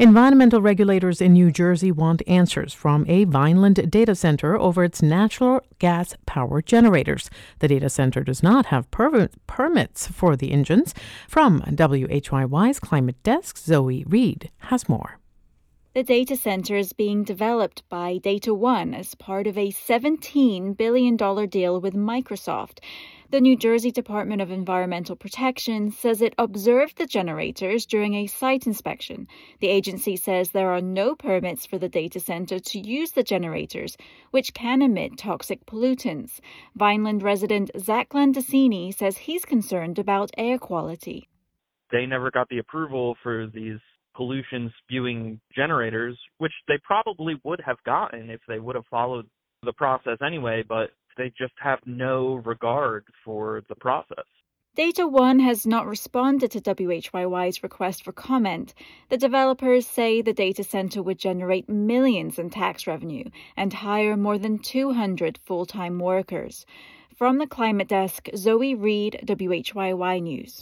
Environmental regulators in New Jersey want answers from a Vineland data center over its natural gas power generators. The data center does not have permits for the engines. From WHYY's Climate Desk, Zoe Reed has more. The data center is being developed by Data One as part of a $17 billion deal with Microsoft. The New Jersey Department of Environmental Protection says it observed the generators during a site inspection. The agency says there are no permits for the data center to use the generators, which can emit toxic pollutants. Vineland resident Zach Landesini says he's concerned about air quality. They never got the approval for these pollution-spewing generators, which they probably would have gotten if they would have followed the process anyway, but they just have no regard for the process. Data One has not responded to WHYY's request for comment. The developers say the data center would generate millions in tax revenue and hire more than 200 full-time workers. From the Climate Desk, Zoe Reed, WHYY News.